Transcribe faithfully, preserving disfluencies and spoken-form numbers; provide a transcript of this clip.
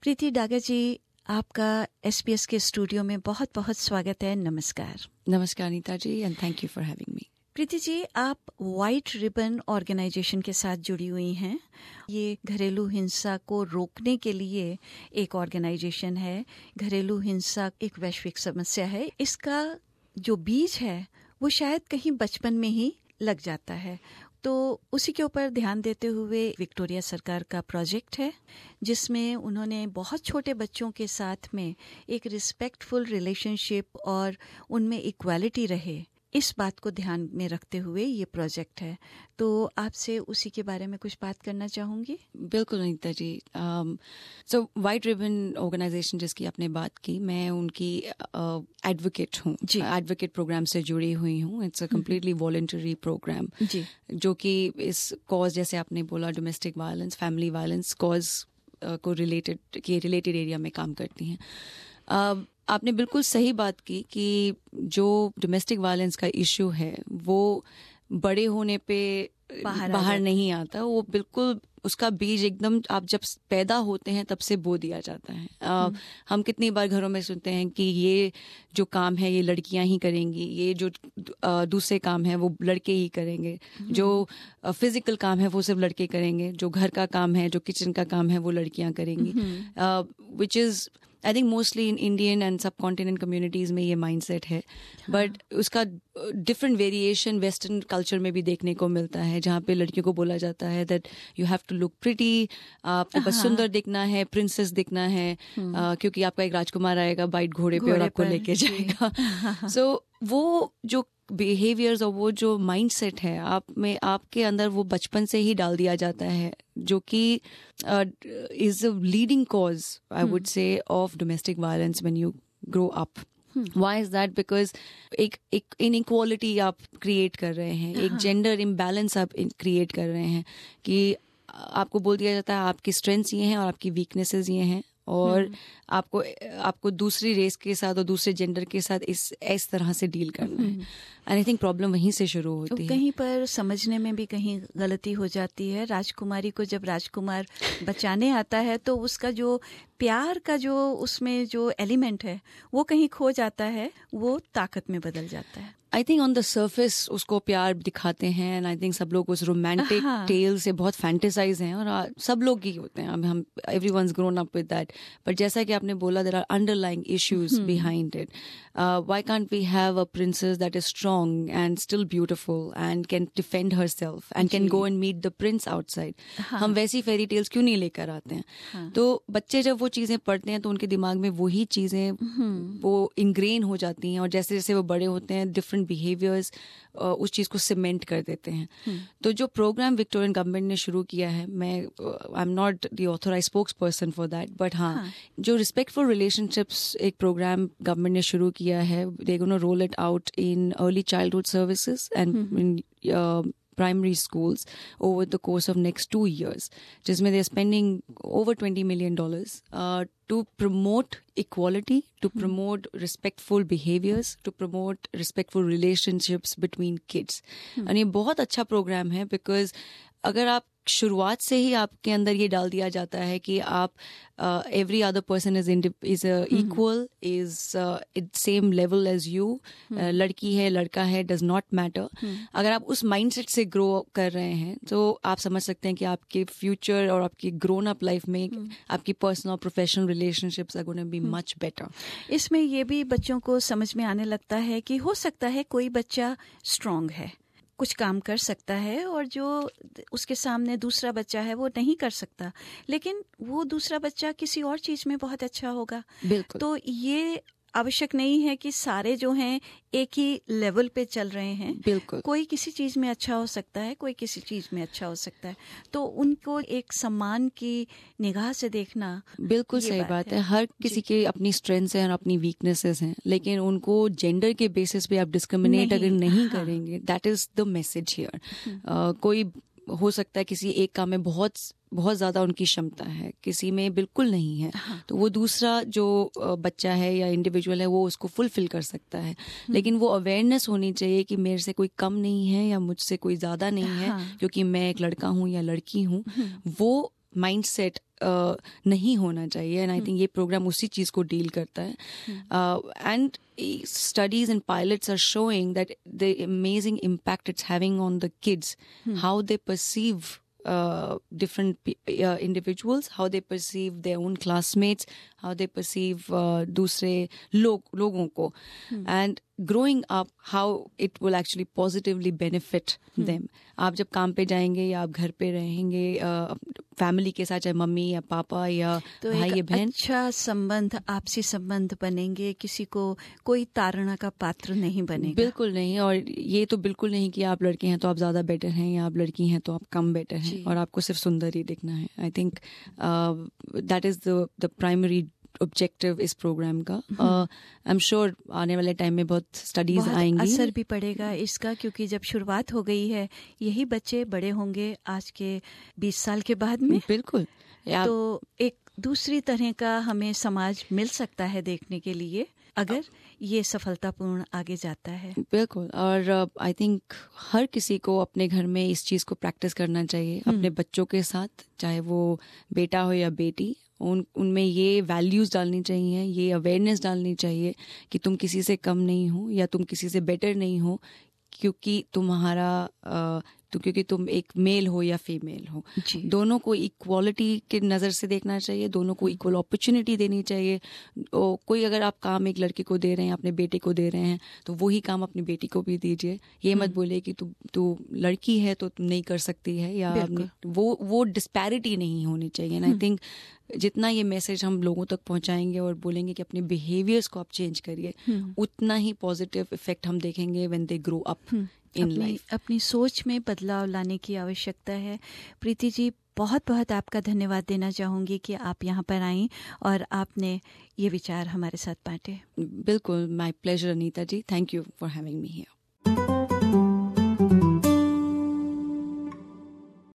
प्रीति डागर जी, आपका एसपीएस के स्टूडियो में बहुत बहुत स्वागत है। नमस्कार। नमस्कार Neeta ji, and thank you for having me. Preeti ji, आप व्हाइट रिबन ऑर्गेनाइजेशन के साथ जुड़ी हुई हैं। ये घरेलू हिंसा को रोकने के लिए एक ऑर्गेनाइजेशन है। घरेलू हिंसा एक वैश्विक समस्या है। इसका जो बीज है वो शायद कहीं बचपन में ही लग जाता है, तो उसी के ऊपर ध्यान देते हुए विक्टोरिया सरकार का प्रोजेक्ट है, जिसमें उन्होंने बहुत छोटे बच्चों के साथ में एक रिस्पेक्टफुल रिलेशनशिप और उनमें इक्वालिटी रहे, इस बात को ध्यान में रखते हुए ये प्रोजेक्ट है। तो आपसे उसी के बारे में कुछ बात करना चाहूँगी। बिल्कुल Neeta ji. So white ribbon organisation जिसकी आपने बात की, मैं उनकी एडवोकेट uh, हूँ। एडवोकेट प्रोग्राम से जुड़ी हुई हूँ। It's a completely voluntary programme जो कि इस कॉज, जैसे आपने बोला, domestic violence, family violence cause को रिलेटेड के रिलेटेड एरिया में काम करती हैं। uh, आपने बिल्कुल सही बात की कि जो डोमेस्टिक वायलेंस का इशू है वो बड़े होने पे बाहर, बाहर नहीं आता। वो बिल्कुल उसका बीज एकदम आप जब पैदा होते हैं तब से बो दिया जाता है। आ, हम कितनी बार घरों में सुनते हैं कि ये जो काम है ये लड़कियां ही करेंगी, ये जो आ, दूसरे काम है वो लड़के ही करेंगे, जो फिजिकल काम है वो सिर्फ लड़के करेंगे, जो घर का काम है, जो किचन का काम है वो लड़कियां करेंगी। Which is I think mostly in Indian and subcontinent communities में ये माइंडसेट है। बट उसका डिफरेंट वेरिएशन वेस्टर्न कल्चर में भी देखने को मिलता है, जहाँ पे लड़कियों को बोला जाता है that you have to look pretty, आपको बस सुंदर दिखना है, प्रिंसेस दिखना है, uh, क्योंकि आपका एक राजकुमार आएगा बाइट घोड़े पे और आपको लेके जाएगा। सो so, वो जो बिहेवियर्स और वो जो माइंडसेट है आप में, आपके अंदर वो बचपन से ही डाल दिया जाता है, जो कि is a leading cause I would say of domestic violence when you grow up. Why is that? Because एक एक इनइक्वालिटी आप क्रिएट कर रहे हैं, एक जेंडर इम्बैलेंस आप क्रिएट कर रहे हैं कि आपको बोल दिया जाता है आपकी स्ट्रेंथ्स ये हैं और आपकी वीकनेसेस ये हैं, और आपको आपको दूसरी रेस के साथ और दूसरे जेंडर के साथ इस इस तरह से डील करना है। एंड आई थिंक प्रॉब्लम वहीं से शुरू होती है। कहीं पर समझने में भी कहीं गलती हो जाती है। राजकुमारी को जब राजकुमार बचाने आता है तो उसका जो प्यार का जो उसमें जो एलिमेंट है वो कहीं खो जाता है, वो ताकत में बदल जाता है। I think on the surface उसको प्यार दिखाते हैं, एंड आई थिंक सब लोग उस रोमांटिक टेल से बहुत फैंटेसाइज हैं, और सब लोग ही होते हैं, हम everyone's grown up with that. But जैसा कि आपने बोला, there are underlying issues behind it. Why can't we have a princess that is strong and still beautiful and can defend herself and can go and meet the prince outside? हम वैसी fairy tales क्यों नहीं लेकर आते हैं? हाँ. तो बच्चे जब वो चीजें पढ़ते हैं तो उनके दिमाग में वही चीजें वो इंग्रेन हो जाती हैं, और जैसे जैसे वो बड़े होते हैं डिफरेंट बिहेवियर्स उस चीज को सीमेंट कर देते हैं। तो जो प्रोग्राम विक्टोरियन गवर्नमेंट ने शुरू किया है, मैं I am not the authorised spokesperson for that, but हाँ, जो रिस्पेक्टफुल रिलेशनशिप्स एक प्रोग्राम गवर्नमेंट ने शुरू किया है, they gonna roll it out in early childhood services and in primary schools over the course of next two years, जिसमें they are spending over twenty million dollars uh, to promote equality, to promote respectful behaviors, to promote respectful relationships between kids. और ये बहुत अच्छा programme है, because अगर आप शुरुआत से ही आपके अंदर ये डाल दिया जाता है कि आप every other person is is equal, is it same level as you, लड़की है लड़का है डज नॉट मैटर, अगर आप उस माइंडसेट से ग्रो कर रहे हैं तो आप समझ सकते हैं कि आपके फ्यूचर और आपकी ग्रोन अप लाइफ में hmm. आपकी पर्सनल और professional relationships are gonna be much better. इसमें ये भी बच्चों को समझ में आने लगता है कि हो सकता है कोई बच्चा स्ट्रांग है, कुछ काम कर सकता है, और जो उसके सामने दूसरा बच्चा है वो नहीं कर सकता, लेकिन वो दूसरा बच्चा किसी और चीज में बहुत अच्छा होगा। बिल्कुल। तो ये आवश्यक नहीं है कि सारे जो हैं एक ही लेवल पे चल रहे हैं। बिल्कुल। कोई किसी चीज में अच्छा हो सकता है, कोई किसी चीज में अच्छा हो सकता है, तो उनको एक सम्मान की निगाह से देखना बिल्कुल सही बात, बात है। हर किसी के अपनी स्ट्रेंथ्स हैं और अपनी वीकनेसेस हैं, लेकिन उनको जेंडर के बेसिस पे आप डिस्क्रिमिनेट अगर नहीं हाँ. करेंगे, that is the message here. कोई हो सकता है किसी एक काम में बहुत बहुत ज्यादा उनकी क्षमता है, किसी में बिल्कुल नहीं है, हाँ. तो वो दूसरा जो बच्चा है या इंडिविजुअल है वो उसको फुलफिल कर सकता है, लेकिन वो अवेयरनेस होनी चाहिए कि मेरे से कोई कम नहीं है या मुझसे कोई ज्यादा नहीं है, हाँ. क्योंकि मैं एक लड़का हूँ या लड़की हूँ। वो माइंडसेट uh, नहीं होना चाहिए, एंड आई थिंक ये प्रोग्राम उसी चीज़ को डील करता है. And studies and pilots are showing that the amazing impact it's having on the kids, hmm. how they perceive uh, different pe- uh, individuals, how they perceive their own classmates, how they perceive uh, दूसरे लोग लोगों को, hmm. and growing up how it will actually positively benefit hmm. them. आप जब काम पे जाएंगे या आप घर पे रहेंगे फैमिली के साथ, चाहे मम्मी या पापा या तो भाई या बहन, अच्छा संबंध, आपसी संबंध बनेंगे, किसी को कोई ताड़ना का पात्र नहीं बनेगा. बिल्कुल नहीं. और ये तो बिल्कुल नहीं कि आप लड़के हैं तो आप ज्यादा बेटर हैं या आप लड़की हैं तो आप कम बेटर हैं और आपको सिर्फ सुंदर ही दिखना है. I think that is the the primary objective इस प्रोग्राम का. आई एम श्योर आने वाले टाइम में बहुत स्टडीज आएंगी, असर भी पड़ेगा इसका, क्योंकि जब शुरुआत हो गई है, यही बच्चे बड़े होंगे आज के बीस साल के बाद में. बिल्कुल. तो एक दूसरी तरह का हमें समाज मिल सकता है देखने के लिए, अगर ये सफलतापूर्ण आगे जाता है. बिल्कुल. और आई uh, थिंक हर किसी को अपने घर में इस चीज़ को प्रैक्टिस करना चाहिए अपने बच्चों के साथ, चाहे वो बेटा हो या बेटी. उन उनमें ये वैल्यूज़ डालनी चाहिए, ये अवेयरनेस डालनी चाहिए कि तुम किसी से कम नहीं हो या तुम किसी से बेटर नहीं हो क्योंकि तुम्हारा uh, तो क्योंकि तुम एक मेल हो या फीमेल हो. दोनों को इक्वालिटी की नज़र से देखना चाहिए, दोनों को इक्वल अपॉर्चुनिटी देनी चाहिए. ओ, कोई अगर आप काम एक लड़के को दे रहे हैं, अपने बेटे को दे रहे हैं, तो वही काम अपनी बेटी को भी दीजिए. ये मत बोले कि तू तू लड़की है तो तुम नहीं कर सकती है, या वो वो डिस्पैरिटी नहीं होनी चाहिए. एंड आई थिंक जितना ये मैसेज हम लोगों तक पहुंचाएंगे और बोलेंगे कि अपने बिहेवियर्स को आप चेंज करिए, उतना ही पॉजिटिव इफेक्ट हम देखेंगे when they grow up in life. अपनी सोच में बदलाव लाने की आवश्यकता है. प्रीति जी, बहुत बहुत आपका धन्यवाद देना चाहूँगी कि आप यहाँ पर आईं और आपने ये विचार हमारे साथ बांटे. बिल्कुल, my pleasure Anita ji. Thank you for having me here.